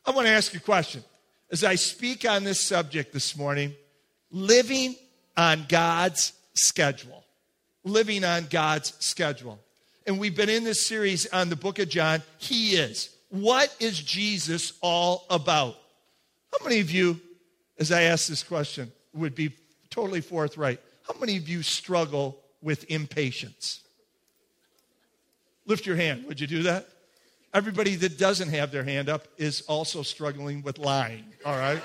I want to ask you a question. As I speak on this subject this morning, living on God's schedule. Living on God's schedule. And we've been in this series on the book of John. He is. What is Jesus all about? How many of you, as I ask this question, would be totally forthright? How many of you struggle with impatience? Lift your hand. Would you do that? Everybody that doesn't have their hand up is also struggling with lying, all right?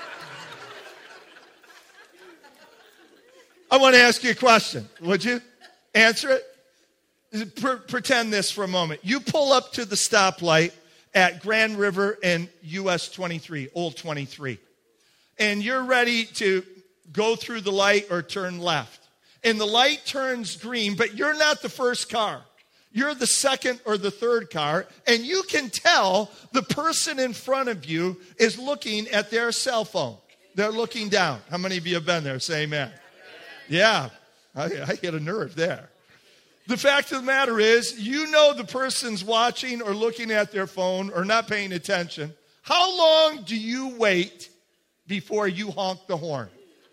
I want to ask you a question. Would you answer it? Pretend this for a moment. You pull up to the stoplight at Grand River and US 23, Old 23. And you're ready to go through the light or turn left. And the light turns green, but you're not the first car. You're the second or the third car, and you can tell the person in front of you is looking at their cell phone. They're looking down. How many of you have been there? Say amen. Yeah, I get a nerve there. The fact of the matter is, you know the person's watching or looking at their phone or not paying attention. How long do you wait before you honk the horn?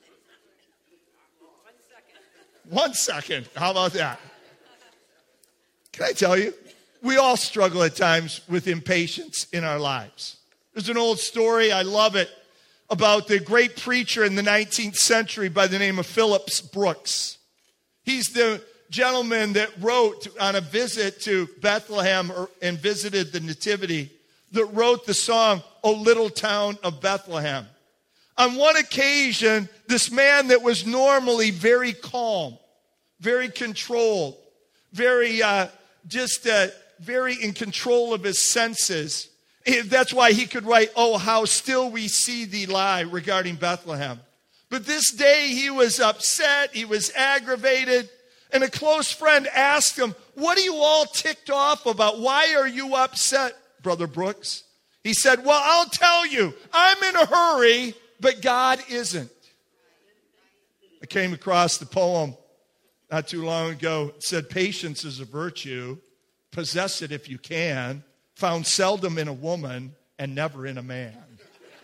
1 second. How about that? Can I tell you? We all struggle at times with impatience in our lives. There's an old story, I love it, about the great preacher in the 19th century by the name of Phillips Brooks. He's the gentleman that wrote on a visit to Bethlehem and visited the Nativity, that wrote the song, "O Little Town of Bethlehem." On one occasion, this man that was normally very calm, very controlled, very in control of his senses. That's why he could write, "Oh, how still we see thee lie," regarding Bethlehem. But this day he was upset, he was aggravated, and a close friend asked him, "What are you all ticked off about? Why are you upset, Brother Brooks?" He said, "Well, I'll tell you, I'm in a hurry, but God isn't." I came across the poem not too long ago. It said, "Patience is a virtue. Possess it if you can. Found seldom in a woman and never in a man."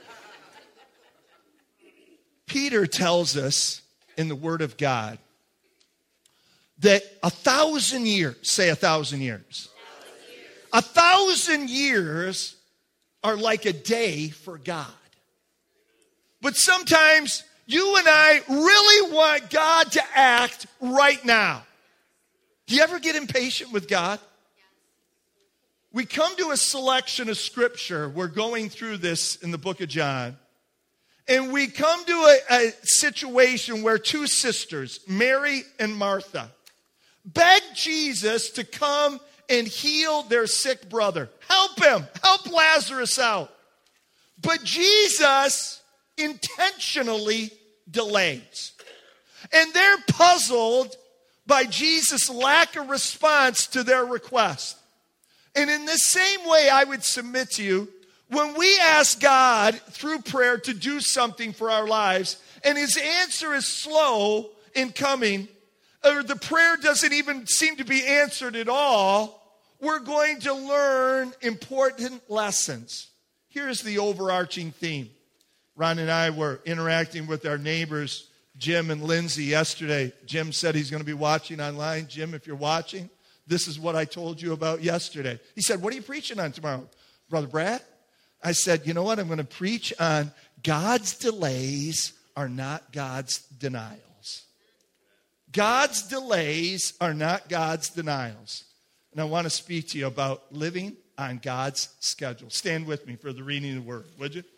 Peter tells us in the Word of God that 1,000 years, say 1,000 years. 1,000 years are like a day for God. But sometimes you and I really want God to act right now. Do you ever get impatient with God? We come to a selection of scripture. We're going through this in the book of John. And we come to a situation where two sisters, Mary and Martha, beg Jesus to come and heal their sick brother. Help him. Help Lazarus out. But Jesus intentionally delays. And they're puzzled by Jesus' lack of response to their request. And in the same way, I would submit to you, when we ask God through prayer to do something for our lives, and his answer is slow in coming, or the prayer doesn't even seem to be answered at all, we're going to learn important lessons. Here's the overarching theme. Ron and I were interacting with our neighbors, Jim and Lindsay, yesterday. Jim said he's going to be watching online. Jim, if you're watching, this is what I told you about yesterday. He said, "What are you preaching on tomorrow, Brother Brad?" I said, "You know what? I'm going to preach on God's delays are not God's denials." God's delays are not God's denials. And I want to speak to you about living on God's schedule. Stand with me for the reading of the word, would you?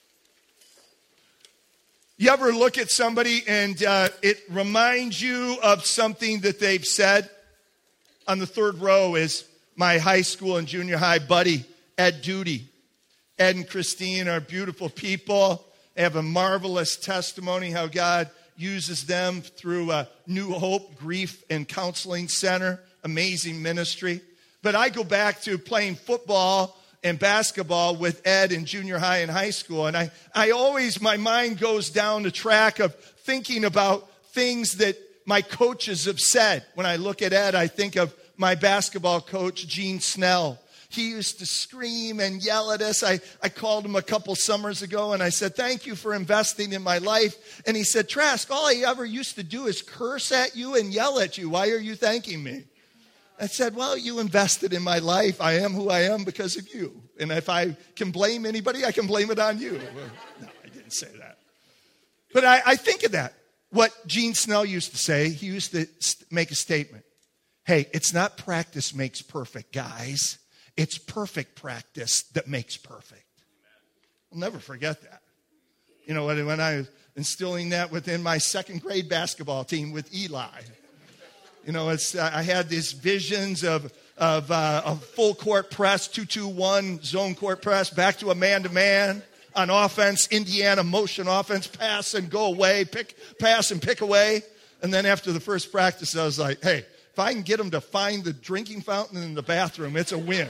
You ever look at somebody and it reminds you of something that they've said? On the third row is my high school and junior high buddy, Ed Duty. Ed and Christine are beautiful people. They have a marvelous testimony how God uses them through New Hope Grief and Counseling Center. Amazing ministry. But I go back to playing football and basketball with Ed in junior high and high school. And I always, my mind goes down the track of thinking about things that my coaches have said. When I look at Ed, I think of my basketball coach, Gene Snell. he used to scream and yell at us. I called him a couple summers ago and I said, thank you for investing in my life. And he said, Trask, all I ever used to do is curse at you and yell at you. Why are you thanking me? I said, well, you invested in my life. I am who I am because of you. And if I can blame anybody, I can blame it on you. Well, no, I didn't say that. But I think of that. What Gene Snell used to say, he used to make a statement. Hey, it's not practice makes perfect, guys. It's perfect practice that makes perfect. I'll never forget that. You know, when I was instilling that within my second grade basketball team with Eli. You know, I had these visions of a full court press, 2-2-1 zone court press, back to a man-to-man. On offense, Indiana motion offense, pass and go away, pass and pick away. And then after the first practice, I was like, hey, if I can get them to find the drinking fountain in the bathroom, it's a win.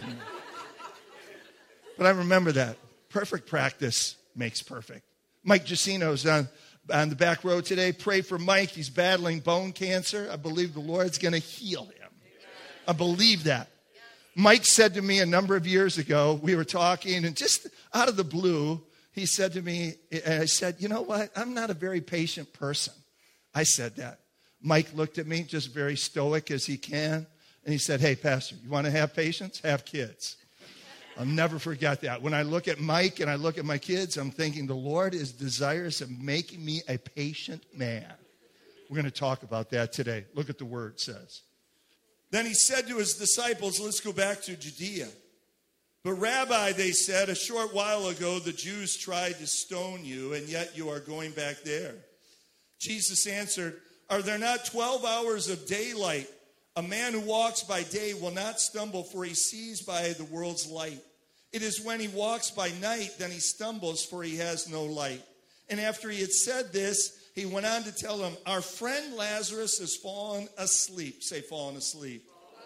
But I remember that. Perfect practice makes perfect. Mike Giacino's on the back row today. Pray for Mike. He's battling bone cancer. I believe the Lord's going to heal him. I believe that. Mike said to me a number of years ago, we were talking, and just out of the blue, he said to me, and I said, you know what? I'm not a very patient person. I said that. Mike looked at me, just very stoic as he can, and he said, hey, Pastor, you want to have patience? Have kids. I'll never forget that. When I look at Mike and I look at my kids, I'm thinking the Lord is desirous of making me a patient man. We're going to talk about that today. Look at the word says. Then he said to his disciples, let's go back to Judea. But Rabbi, they said, a short while ago the Jews tried to stone you, and yet you are going back there. Jesus answered, are there not 12 hours of daylight? A man who walks by day will not stumble, for he sees by the world's light. It is when he walks by night, then he stumbles, for he has no light. And after he had said this, he went on to tell him, our friend Lazarus has fallen asleep. Say, fallen asleep.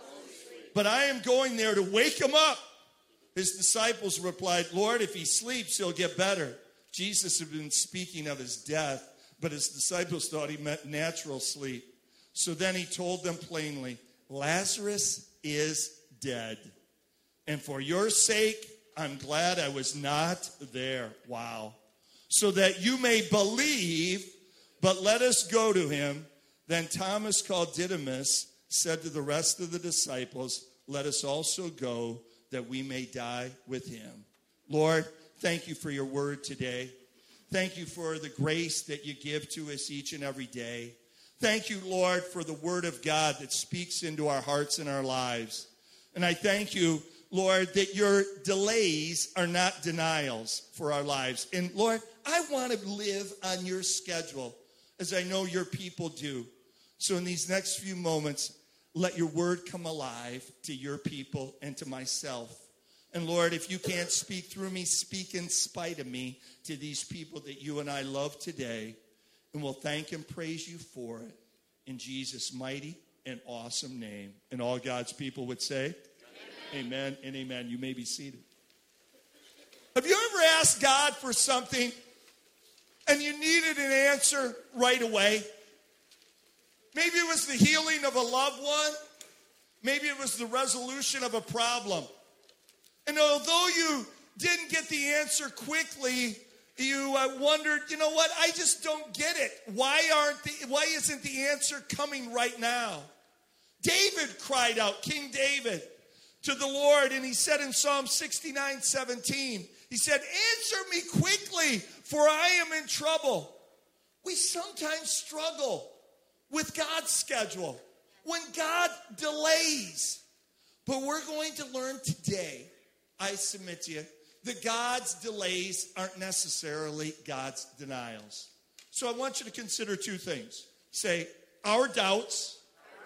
But I am going there to wake him up. His disciples replied, Lord, if he sleeps, he'll get better. Jesus had been speaking of his death, but his disciples thought he meant natural sleep. So then he told them plainly, Lazarus is dead. And for your sake, I'm glad I was not there. Wow. So that you may believe, but let us go to him. Then Thomas, called Didymus, said to the rest of the disciples, let us also go that we may die with him. Lord, thank you for your word today. Thank you for the grace that you give to us each and every day. Thank you, Lord, for the word of God that speaks into our hearts and our lives. And I thank you, Lord, that your delays are not denials for our lives. And Lord, I want to live on your schedule as I know your people do. So in these next few moments, let your word come alive to your people and to myself. And Lord, if you can't speak through me, speak in spite of me to these people that you and I love today. And we'll thank and praise you for it. In Jesus' mighty and awesome name. And all God's people would say, amen and amen. You may be seated. Have you ever asked God for something and you needed an answer right away? Maybe it was the healing of a loved one. Maybe it was the resolution of a problem. And although you didn't get the answer quickly, you wondered, you know what, I just don't get it. Why isn't the answer coming right now? David cried out, King David, to the Lord, and he said in Psalm 69:17, he said, answer me quickly, for I am in trouble. We sometimes struggle with God's schedule, when God delays. But we're going to learn today, I submit to you, that God's delays aren't necessarily God's denials. So I want you to consider two things. Say, our doubts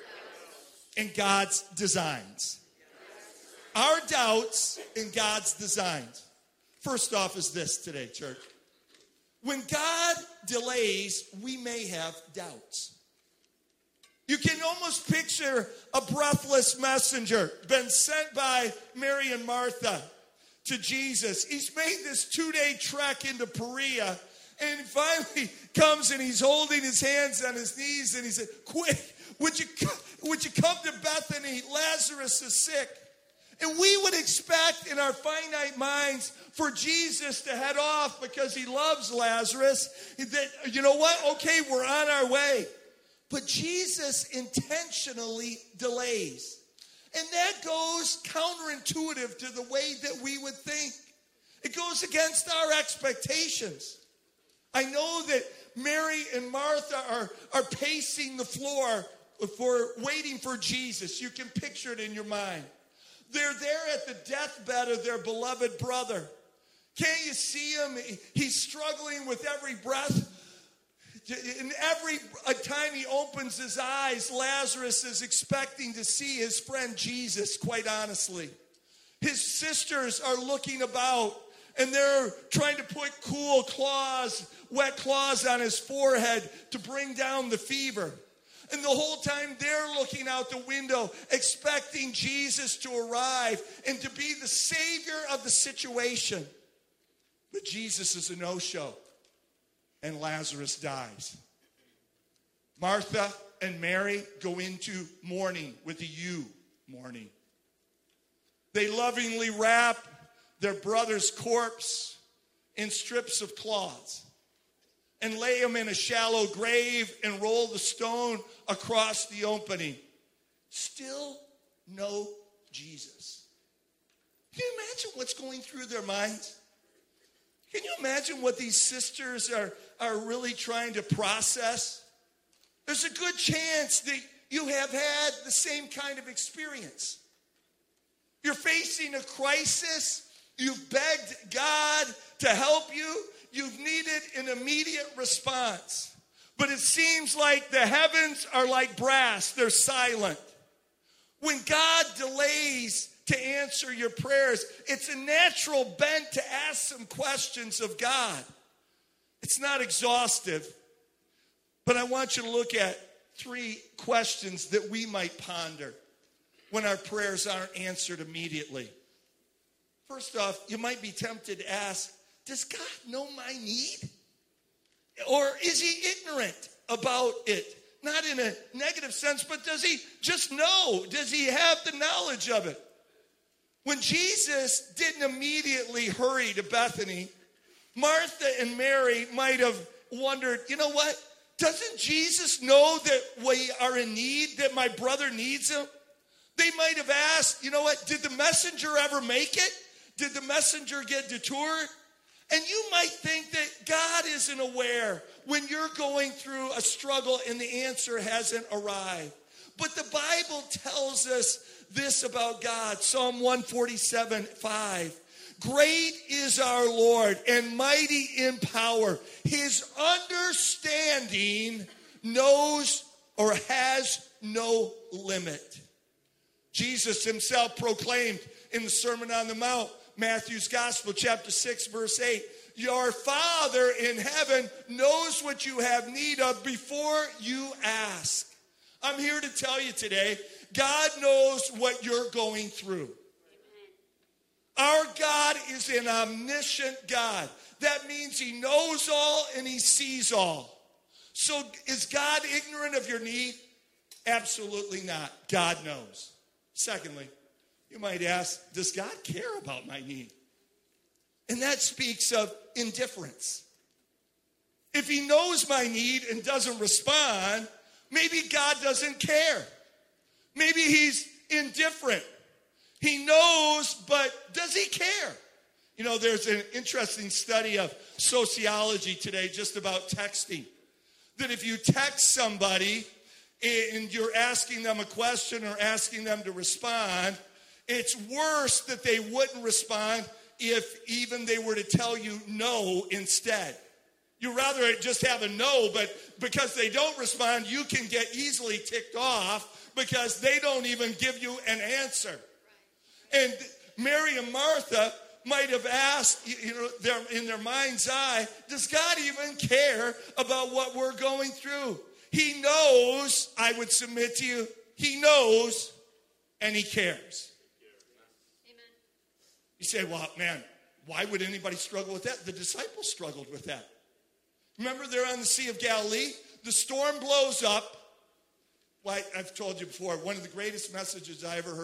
and God's designs. Our doubts and God's designs. First off is this today, church. When God delays, we may have doubts. You can almost picture a breathless messenger been sent by Mary and Martha to Jesus. He's made this 2-day trek into Perea, and he finally comes and he's holding his hands on his knees, and he said, quick, would you come to Bethany? Lazarus is sick. And we would expect in our finite minds for Jesus to head off because he loves Lazarus. That, you know what? Okay, we're on our way. But Jesus intentionally delays. And that goes counterintuitive to the way that we would think. It goes against our expectations. I know that Mary and Martha are pacing the floor for waiting for Jesus. You can picture it in your mind. They're there at the deathbed of their beloved brother. Can't you see him? He's struggling with every breath. And every time he opens his eyes, Lazarus is expecting to see his friend Jesus, quite honestly. His sisters are looking about, and they're trying to put cool claws, wet claws on his forehead to bring down the fever. And the whole time they're looking out the window, expecting Jesus to arrive and to be the savior of the situation. But Jesus is a no-show, and Lazarus dies. Martha and Mary go into mourning with a U, mourning. They lovingly wrap their brother's corpse in strips of cloths and lay him in a shallow grave and roll the stone across the opening. Still no Jesus. Can you imagine what's going through their minds? Can you imagine what these sisters are really trying to process? There's a good chance that you have had the same kind of experience. You're facing a crisis. You've begged God to help you. You've needed an immediate response. But it seems like the heavens are like brass. They're silent. When God delays to answer your prayers, it's a natural bent to ask some questions of God. It's not exhaustive, but I want you to look at 3 questions that we might ponder when our prayers aren't answered immediately. First off, you might be tempted to ask, does God know my need? Or is he ignorant about it? Not in a negative sense, but does he just know? Does he have the knowledge of it? When Jesus didn't immediately hurry to Bethany, Martha and Mary might have wondered, you know what? Doesn't Jesus know that we are in need, that my brother needs him? They might have asked, you know what? Did the messenger ever make it? Did the messenger get detoured? And you might think that God isn't aware when you're going through a struggle and the answer hasn't arrived. But the Bible tells us this about God. Psalm 147:5. Great is our Lord and mighty in power. His understanding knows or has no limit. Jesus himself proclaimed in the Sermon on the Mount, Matthew's Gospel, chapter 6, verse 8, your Father in heaven knows what you have need of before you ask. I'm here to tell you today, God knows what you're going through. Our God is an omniscient God. That means he knows all and he sees all. So is God ignorant of your need? Absolutely not. God knows. Secondly, you might ask, does God care about my need? And that speaks of indifference. If he knows my need and doesn't respond, maybe God doesn't care. Maybe he's indifferent. He knows, but does he care? You know, there's an interesting study of sociology today just about texting. That if you text somebody and you're asking them a question or asking them to respond, it's worse that they wouldn't respond if even they were to tell you no instead. You'd rather just have a no, but because they don't respond, you can get easily ticked off because they don't even give you an answer. And Mary and Martha might have asked, in their mind's eye, does God even care about what we're going through? He knows, I would submit to you, he knows and he cares. Amen. You say, well, man, why would anybody struggle with that? The disciples struggled with that. Remember, they're on the Sea of Galilee. The storm blows up. Like I've told you before, one of the greatest messages I ever heard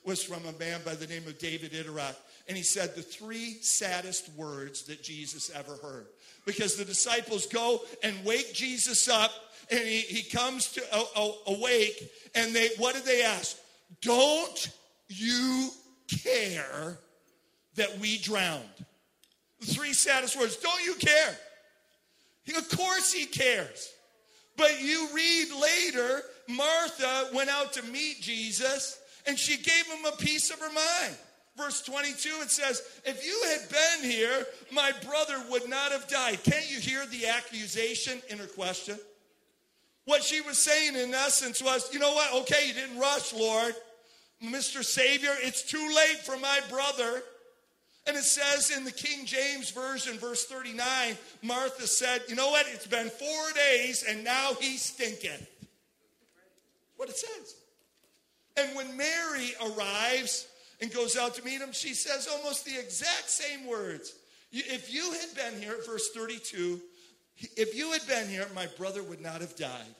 was from a man by the name of David Iderach. And he said the 3 saddest words that Jesus ever heard. Because the disciples go and wake Jesus up, and he comes to awake, and what did they ask? Don't you care that we drowned? The 3 saddest words. Don't you care? Of course he cares. But you read later, Martha went out to meet Jesus, and she gave him a piece of her mind. Verse 22, it says, if you had been here, my brother would not have died. Can't you hear the accusation in her question? What she was saying in essence was, you know what? Okay, you didn't rush, Lord. Mr. Savior, it's too late for my brother. And it says in the King James Version, verse 39, Martha said, you know what? It's been 4 days, and now he stinketh. What it says. And when Mary arrives and goes out to meet him, she says almost the exact same words. If you had been here, verse 32, if you had been here, my brother would not have died.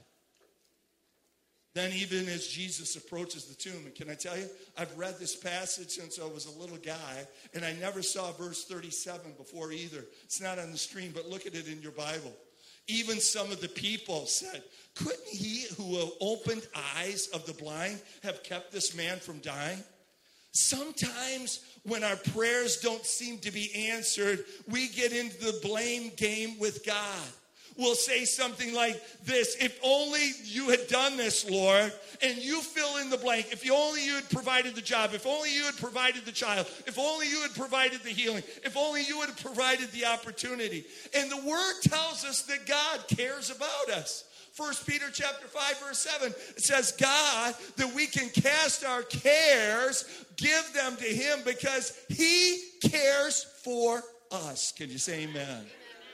Then even as Jesus approaches the tomb, and can I tell you, I've read this passage since I was a little guy, and I never saw verse 37 before either. It's not on the screen, but look at it in your Bible. Even some of the people said, couldn't he who opened eyes of the blind have kept this man from dying? Sometimes when our prayers don't seem to be answered, we get into the blame game with God. We'll say something like this: if only you had done this, Lord, and you fill in the blank. If only you had provided the job. If only you had provided the child. If only you had provided the healing. If only you had provided the opportunity. And the word tells us that God cares about us. 1 Peter chapter 5, verse 7, it says, God, that we can cast our cares, give them to him because he cares for us. Can you say amen?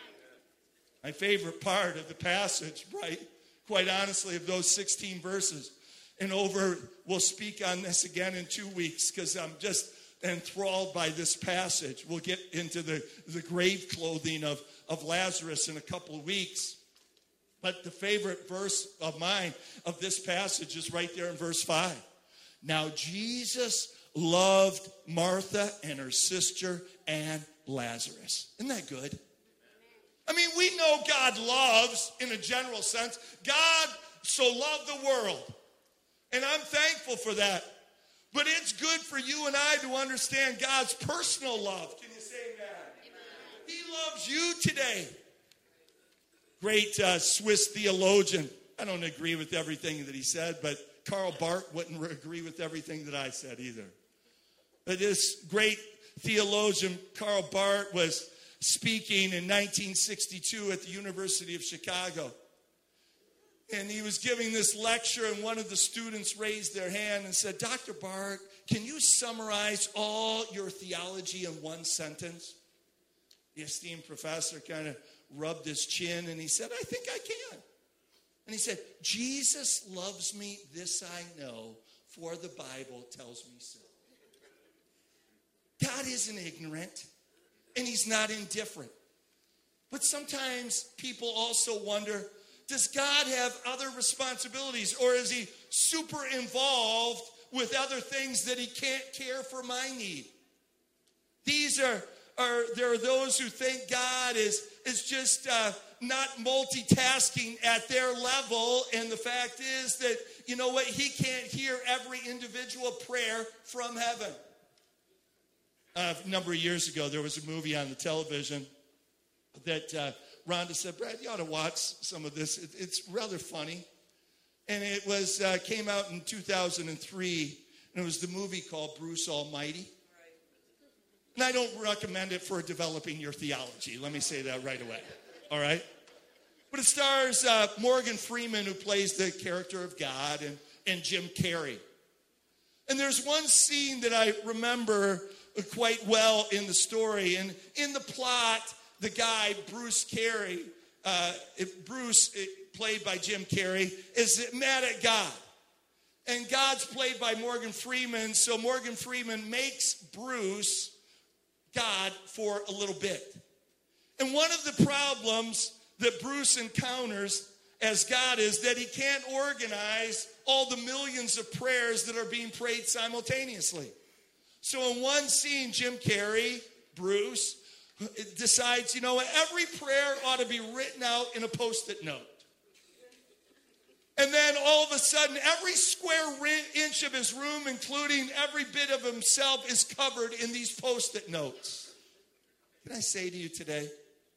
My favorite part of the passage, right, quite honestly, of those 16 verses. And we'll speak on this again in 2 weeks because I'm just enthralled by this passage. We'll get into the grave clothing of Lazarus in a couple of weeks. But the favorite verse of mine of this passage is right there in verse 5. Now Jesus loved Martha and her sister and Lazarus. Isn't that good? I mean, we know God loves, in a general sense. God so loved the world. And I'm thankful for that. But it's good for you and I to understand God's personal love. Can you say that? Amen. He loves you today. Great Swiss theologian. I don't agree with everything that he said, but Karl Barth wouldn't agree with everything that I said either. But this great theologian, Karl Barth, was speaking in 1962 at the University of Chicago. And he was giving this lecture, and one of the students raised their hand and said, Dr. Barth, can you summarize all your theology in one sentence? The esteemed professor kind of rubbed his chin, and he said, I think I can. And he said, Jesus loves me, this I know, for the Bible tells me so. God isn't ignorant. And he's not indifferent. But sometimes people also wonder, does God have other responsibilities? Or is he super involved with other things that he can't care for my need? There are those who think God is just not multitasking at their level. And the fact is that, you know what, he can't hear every individual prayer from heaven. A number of years ago, there was a movie on the television that Rhonda said, Brad, you ought to watch some of this. It's rather funny. And it came out in 2003, and it was the movie called Bruce Almighty. And I don't recommend it for developing your theology. Let me say that right away. All right? But it stars Morgan Freeman, who plays the character of God, and Jim Carrey. And there's one scene that I remember quite well in the story. And in the plot, the guy, Bruce Carey, played by Jim Carrey, is mad at God. And God's played by Morgan Freeman, so Morgan Freeman makes Bruce God for a little bit. And one of the problems that Bruce encounters as God is that he can't organize all the millions of prayers that are being prayed simultaneously. So in one scene, Jim Carrey, Bruce, decides, you know what, every prayer ought to be written out in a Post-it note. And then all of a sudden, every square inch of his room, including every bit of himself, is covered in these Post-it notes. Can I say to you today,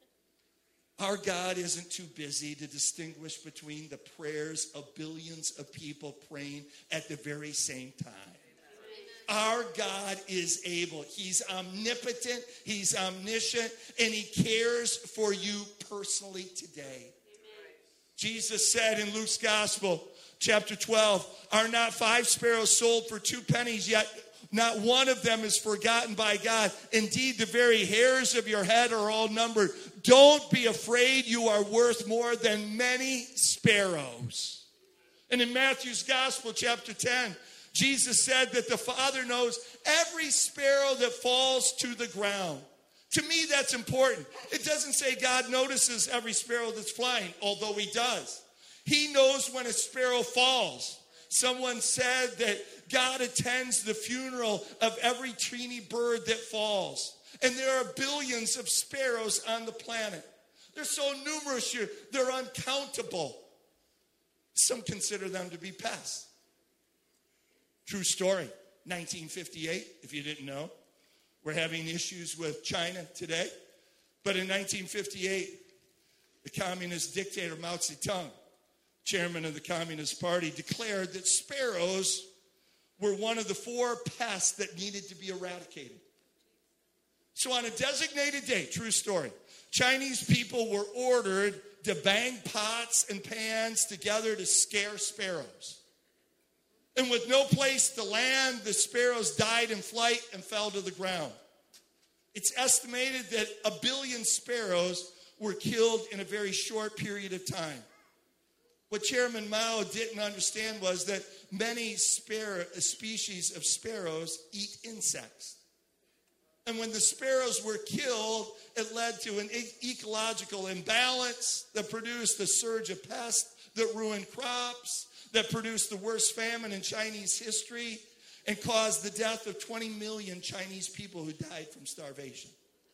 our God isn't too busy to distinguish between the prayers of billions of people praying at the very same time. Our God is able. He's omnipotent. He's omniscient. And he cares for you personally today. Jesus said in Luke's Gospel, chapter 12, are not 5 sparrows sold for 2 pennies, yet not one of them is forgotten by God. Indeed, the very hairs of your head are all numbered. Don't be afraid. You are worth more than many sparrows. And in Matthew's Gospel, chapter 10, Jesus said that the Father knows every sparrow that falls to the ground. To me, that's important. It doesn't say God notices every sparrow that's flying, although he does. He knows when a sparrow falls. Someone said that God attends the funeral of every teeny bird that falls. And there are billions of sparrows on the planet. They're so numerous, they're uncountable. Some consider them to be pests. True story, 1958, if you didn't know. We're having issues with China today. But in 1958, the communist dictator Mao Zedong, chairman of the Communist Party, declared that sparrows were one of the 4 pests that needed to be eradicated. So on a designated day, true story, Chinese people were ordered to bang pots and pans together to scare sparrows. And with no place to land, the sparrows died in flight and fell to the ground. It's estimated that 1 billion sparrows were killed in a very short period of time. What Chairman Mao didn't understand was that many species of sparrows eat insects. And when the sparrows were killed, it led to an ecological imbalance that produced a surge of pests that ruined crops, that produced the worst famine in Chinese history, and caused the death of 20 million Chinese people who died from starvation.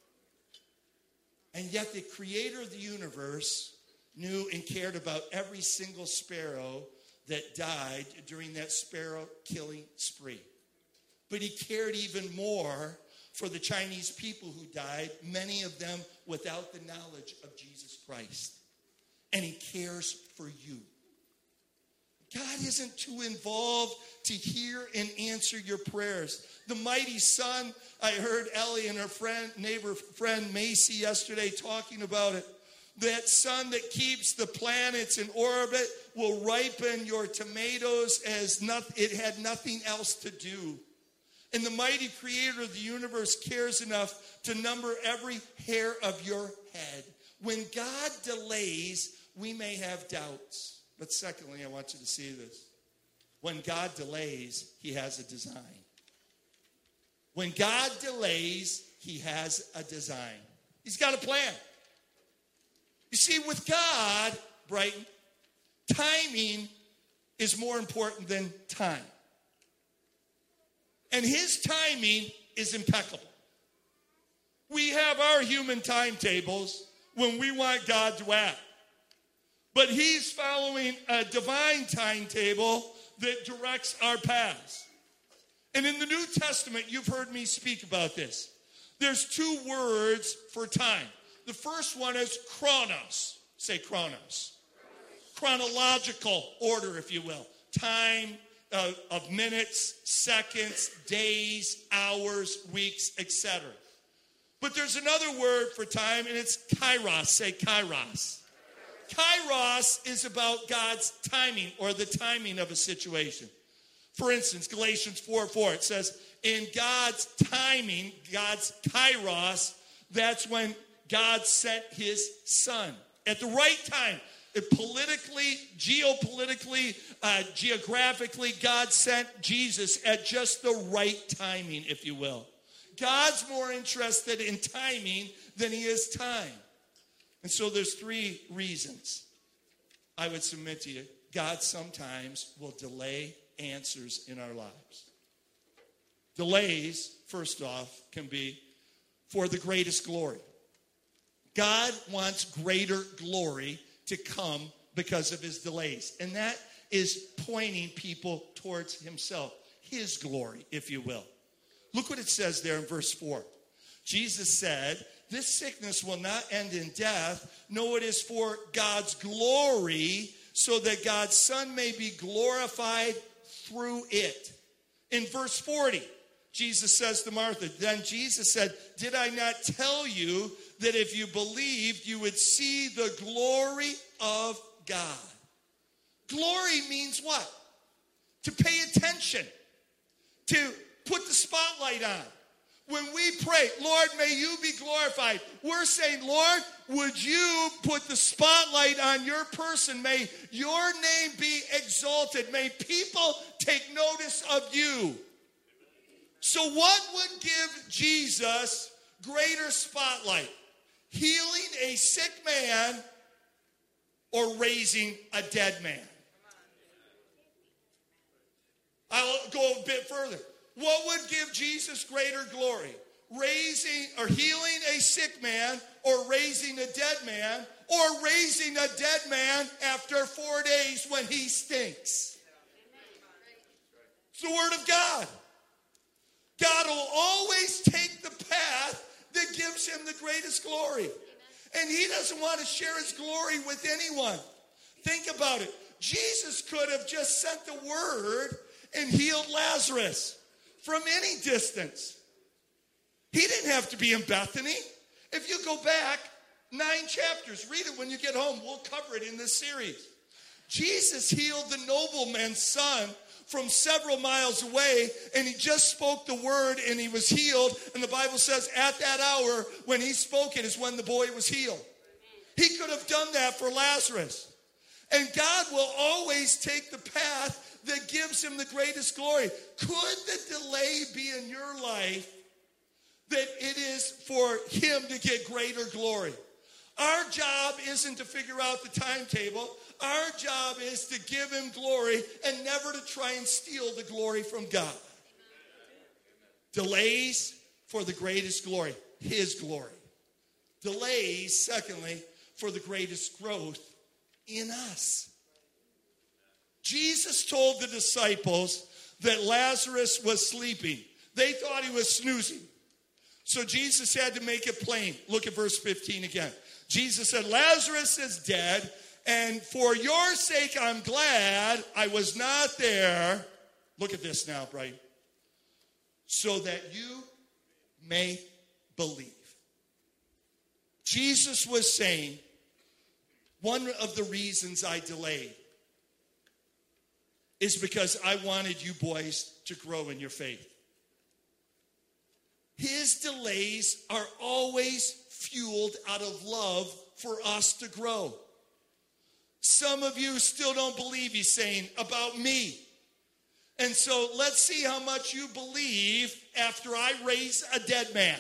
And yet the creator of the universe knew and cared about every single sparrow that died during that sparrow killing spree. But he cared even more for the Chinese people who died, many of them without the knowledge of Jesus Christ. And he cares for you. God isn't too involved to hear and answer your prayers. The mighty sun, I heard Ellie and her neighbor friend Macy yesterday talking about it. That sun that keeps the planets in orbit will ripen your tomatoes as it had nothing else to do. And the mighty creator of the universe cares enough to number every hair of your head. When God delays, we may have doubts. But secondly, I want you to see this. When God delays, he has a design. When God delays, he has a design. He's got a plan. You see, with God, Brighton, timing is more important than time. And his timing is impeccable. We have our human timetables when we want God to act. But he's following a divine timetable that directs our paths. And in the New Testament, you've heard me speak about this. There's 2 words for time. The first one is chronos. Say chronos. Chronological order, if you will. Time of minutes, seconds, days, hours, weeks, etc. But there's another word for time, and it's kairos. Say kairos. Kairos is about God's timing or the timing of a situation. For instance, Galatians 4:4, it says, in God's timing, God's kairos, that's when God sent his son. At the right time, politically, geopolitically, geographically, God sent Jesus at just the right timing, if you will. God's more interested in timing than he is time. And so there's 3 reasons I would submit to you God sometimes will delay answers in our lives. Delays, first off, can be for the greatest glory. God wants greater glory to come because of his delays. And that is pointing people towards himself, his glory, if you will. Look what it says there in verse 4. Jesus said, this sickness will not end in death. No, it is for God's glory, so that God's Son may be glorified through it. In verse 40, Jesus says to Martha, then Jesus said, did I not tell you that if you believed, you would see the glory of God? Glory means what? To pay attention, to put the spotlight on. When we pray, Lord, may you be glorified, we're saying, Lord, would you put the spotlight on your person? May your name be exalted. May people take notice of you. So what would give Jesus greater spotlight? Healing a sick man or raising a dead man? I'll go a bit further. What would give Jesus greater glory? Raising or healing a sick man, or raising a dead man, or raising a dead man after 4 days when he stinks? It's the word of God. God will always take the path that gives him the greatest glory. And he doesn't want to share his glory with anyone. Think about it. Jesus could have just sent the word and healed Lazarus from any distance. He didn't have to be in Bethany. If you go back 9 chapters, read it when you get home. We'll cover it in this series. Jesus healed the nobleman's son from several miles away, and he just spoke the word and he was healed. And the Bible says at that hour when he spoke it is when the boy was healed. He could have done that for Lazarus. And God will always take the path that gives him the greatest glory. Could the delay be in your life that it is for him to get greater glory? Our job isn't to figure out the timetable. Our job is to give him glory and never to try and steal the glory from God. Delays for the greatest glory, his glory. Delays, secondly, for the greatest growth in us. Jesus told the disciples that Lazarus was sleeping. They thought he was snoozing. So Jesus had to make it plain. Look at verse 15 again. Jesus said, Lazarus is dead, and for your sake I'm glad I was not there. Look at this now, Brian. So that you may believe. Jesus was saying, one of the reasons I delayed is because I wanted you boys to grow in your faith. His delays are always fueled out of love for us to grow. Some of you still don't believe, he's saying, about me. And so let's see how much you believe after I raise a dead man.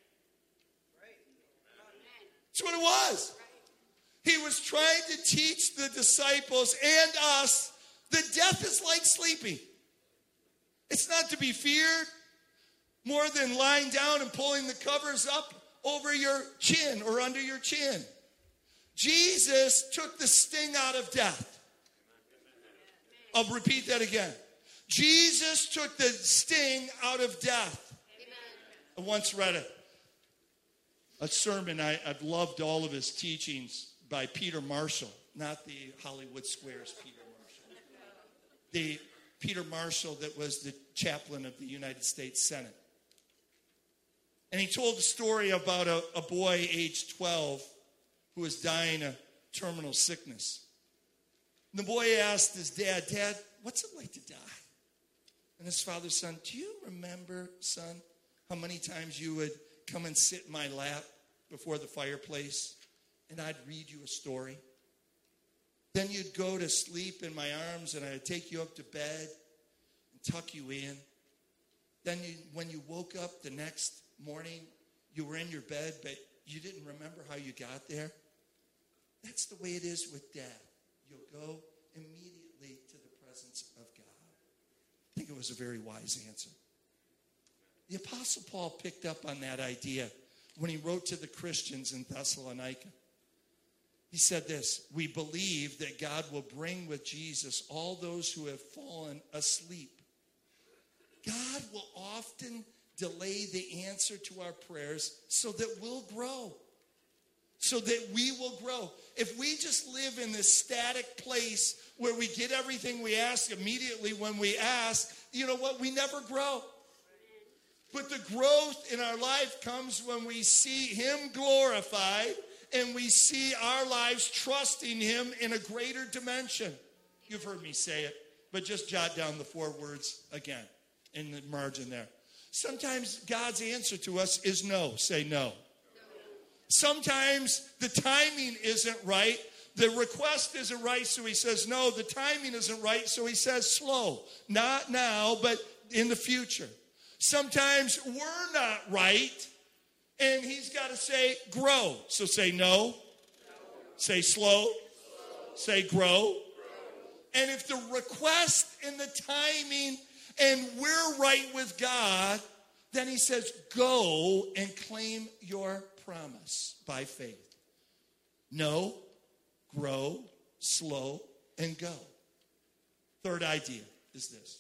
That's what it was. He was trying to teach the disciples and us that death is like sleeping. It's not to be feared more than lying down and pulling the covers up over your chin or under your chin. Jesus took the sting out of death. I'll repeat that again. Jesus took the sting out of death. I once read a sermon. I've loved all of his teachings by Peter Marshall, not the Hollywood Squares Peter Marshall. The Peter Marshall that was the chaplain of the United States Senate. And he told the story about a boy aged 12 who was dying of terminal sickness. And the boy asked his dad, Dad, what's it like to die? And his father said, do you remember, son, how many times you would come and sit in my lap before the fireplace and I'd read you a story? Then you'd go to sleep in my arms and I'd take you up to bed and tuck you in. Then when you woke up the next morning, you were in your bed, but you didn't remember how you got there. That's the way it is with death. You'll go immediately to the presence of God. I think it was a very wise answer. The Apostle Paul picked up on that idea when he wrote to the Christians in Thessalonica. He said this, we believe that God will bring with Jesus all those who have fallen asleep. God will often delay the answer to our prayers so that we'll grow. So that we will grow. If we just live in this static place where we get everything we ask immediately when we ask, you know what? We never grow. But the growth in our life comes when we see Him glorified and we see our lives trusting Him in a greater dimension. You've heard me say it, but just jot down the 4 words again in the margin there. Sometimes God's answer to us is no. Say no. Sometimes the timing isn't right. The request isn't right, so He says no. The timing isn't right, so He says slow. Not now, but in the future. Sometimes we're not right, and He's got to say grow. So say no. Say slow. Say grow. And if the request and the timing and we're right with God, then He says go and claim your promise by faith. No, grow, slow, and go. Third idea is this.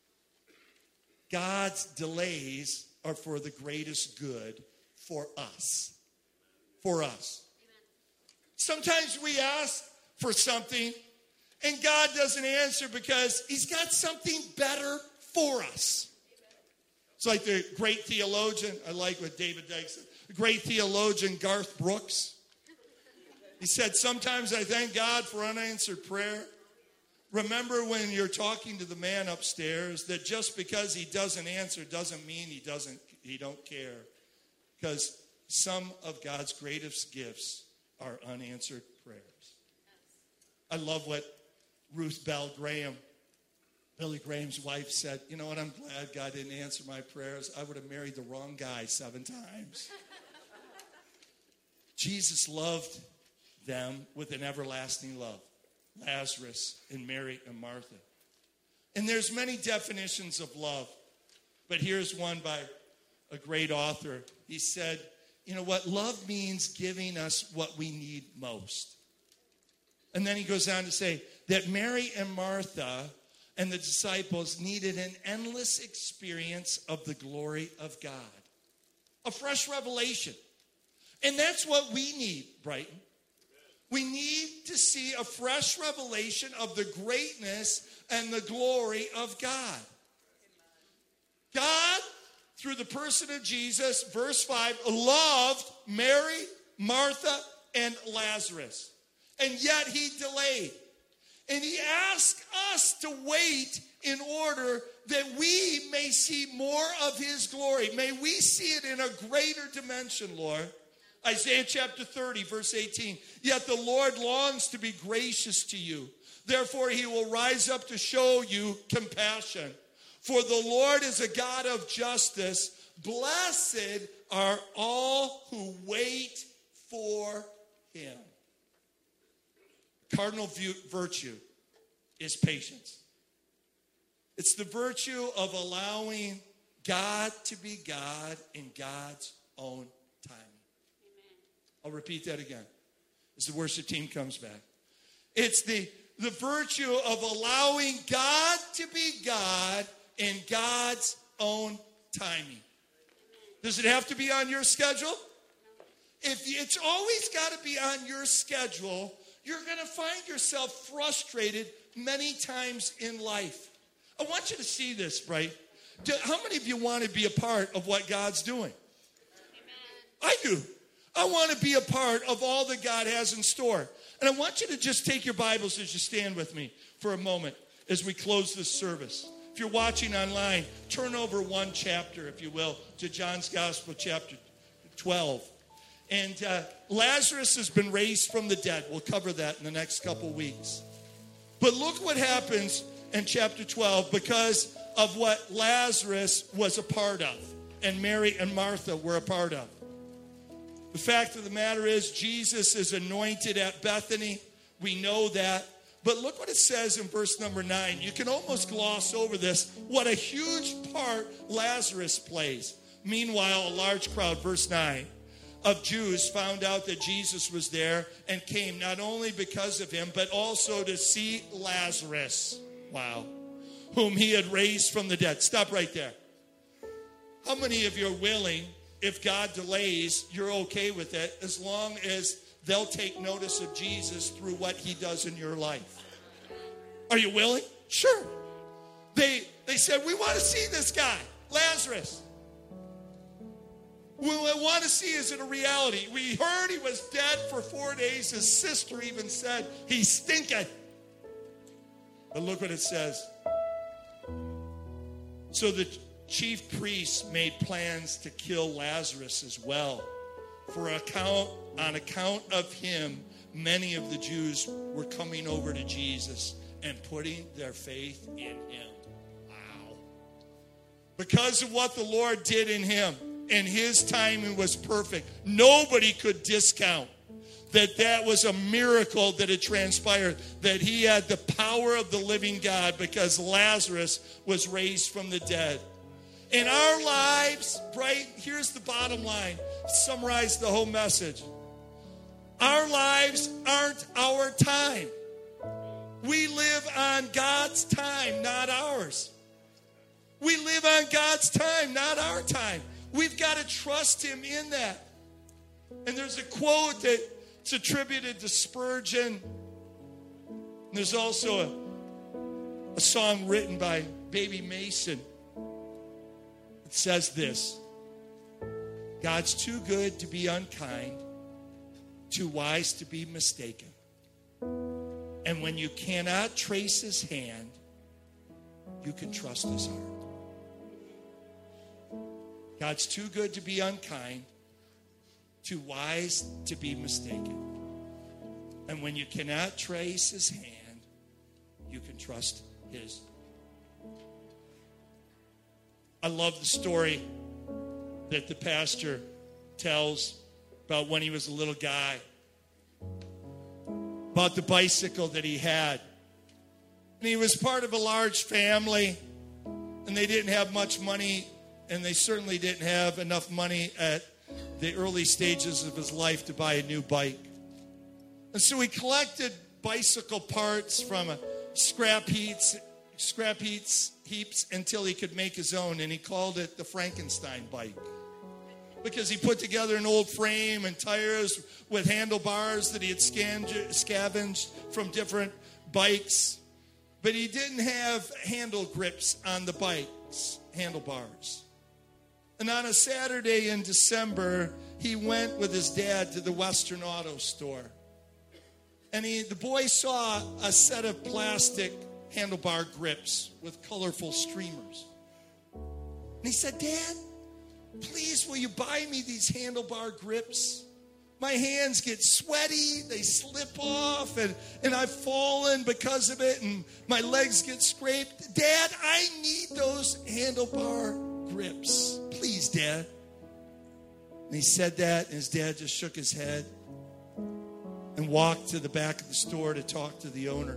God's delays are for the greatest good for us. For us. Sometimes we ask for something and God doesn't answer because He's got something better for us. It's like the great theologian, I like what David Dykes said, the great theologian Garth Brooks. He said, sometimes I thank God for unanswered prayer. Remember when you're talking to the man upstairs that just because he doesn't answer doesn't mean he don't care. Because some of God's greatest gifts are unanswered prayers. I love what Ruth Bell Graham, Billy Graham's wife, said. You know what? I'm glad God didn't answer my prayers. I would have married the wrong guy 7 times. Jesus loved them with an everlasting love. Lazarus and Mary and Martha. And there's many definitions of love. But here's one by a great author. He said, you know what? Love means giving us what we need most. And then he goes on to say that Mary and Martha and the disciples needed an endless experience of the glory of God. A fresh revelation. And that's what we need, Brighton. We need to see a fresh revelation of the greatness and the glory of God. God, through the person of Jesus, verse 5, loved Mary, Martha, and Lazarus. And yet He delayed. And He asked us to wait in order that we may see more of His glory. May we see it in a greater dimension, Lord. Isaiah chapter 30, verse 18. Yet the Lord longs to be gracious to you. Therefore He will rise up to show you compassion. For the Lord is a God of justice. Blessed are all who wait for Him. Cardinal virtue is patience. It's the virtue of allowing God to be God in God's own timing. I'll repeat that again as the worship team comes back. It's the virtue of allowing God to be God in God's own timing. Does it have to be on your schedule? If it's always got to be on your schedule, you're going to find yourself frustrated many times in life. I want you to see this, right? How many of you want to be a part of what God's doing? Amen. I do. I want to be a part of all that God has in store. And I want you to just take your Bibles as you stand with me for a moment as we close this service. If you're watching online, turn over one chapter, if you will, to John's Gospel, chapter 12. And Lazarus has been raised from the dead. We'll cover that in the next couple weeks. But look what happens in chapter 12 because of what Lazarus was a part of and Mary and Martha were a part of. The fact of the matter is Jesus is anointed at Bethany. We know that. But look what it says in verse number 9. You can almost gloss over this. What a huge part Lazarus plays. Meanwhile, a large crowd, verse 9, of Jews found out that Jesus was there and came not only because of him, but also to see Lazarus. Wow. Whom he had raised from the dead. Stop right there. How many of you are willing, if God delays, you're okay with it, as long as they'll take notice of Jesus through what he does in your life? Are you willing? Sure. They said, we want to see this guy, Lazarus. We want to see, is it a reality? We heard he was dead for 4 days. His sister even said, he stinketh. But look what it says. So the chief priests made plans to kill Lazarus as well. On account of him, many of the Jews were coming over to Jesus and putting their faith in him. Wow. Because of what the Lord did in him, and his timing was perfect. Nobody could discount that was a miracle that had transpired, that he had the power of the living God because Lazarus was raised from the dead. In our lives, right, here's the bottom line. Summarize the whole message. Our lives aren't our time. We live on God's time, not ours. We live on God's time, not our time. We've got to trust him in that. And there's a quote that's attributed to Spurgeon. There's also a song written by Baby Mason. It says this: God's too good to be unkind, too wise to be mistaken. And when you cannot trace his hand, you can trust his heart. God's too good to be unkind, too wise to be mistaken. And when you cannot trace his hand, you can trust his. I love the story that the pastor tells about when he was a little guy, about the bicycle that he had. And he was part of a large family, and they didn't have much money, and they certainly didn't have enough money at the early stages of his life to buy a new bike. And so he collected bicycle parts from scrap heaps until he could make his own, and he called it the Frankenstein bike. Because he put together an old frame and tires with handlebars that he had scavenged from different bikes. But he didn't have handle grips on the bike's handlebars. And on a Saturday in December, he went with his dad to the Western Auto Store. And the boy saw a set of plastic handlebar grips with colorful streamers. And he said, Dad, please, will you buy me these handlebar grips? My hands get sweaty, they slip off, and I've fallen because of it, and my legs get scraped. Dad, I need those handlebar grips. Please, Dad. And he said that, and his dad just shook his head and walked to the back of the store to talk to the owner.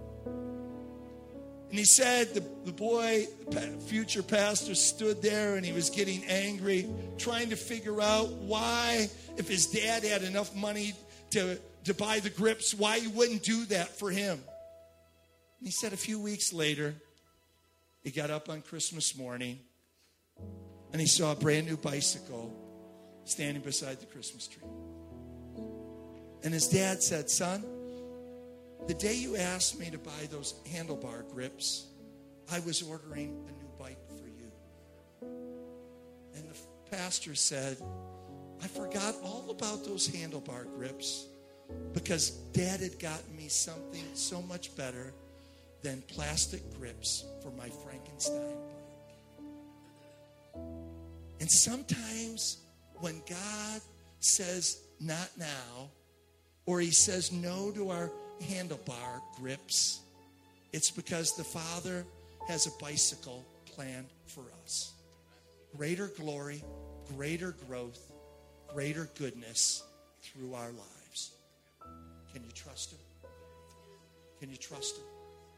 And he said the boy, future pastor, stood there and he was getting angry, trying to figure out why, if his dad had enough money to buy the grips, why he wouldn't do that for him. And he said a few weeks later, he got up on Christmas morning and he saw a brand new bicycle standing beside the Christmas tree. And his dad said, Son, the day you asked me to buy those handlebar grips, I was ordering a new bike for you. And the pastor said, I forgot all about those handlebar grips because Dad had gotten me something so much better than plastic grips for my Frankenstein bike. And sometimes when God says not now, or he says no to our handlebar grips, it's because the Father has a bicycle planned for us. Greater glory, greater growth, greater goodness through our lives. Can you trust him? Can you trust him?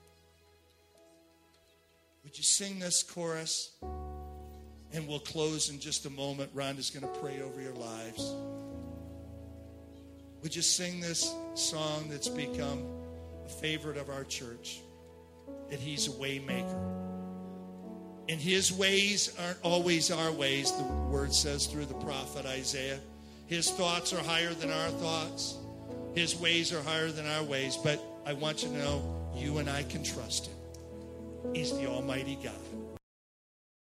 Would you sing this chorus? And we'll close in just a moment. Rhonda's going to pray over your lives. Would you sing this song that's become a favorite of our church? That he's a way maker. And his ways aren't always our ways, the word says through the prophet Isaiah. His thoughts are higher than our thoughts. His ways are higher than our ways. But I want you to know, you and I can trust him. He's the Almighty God.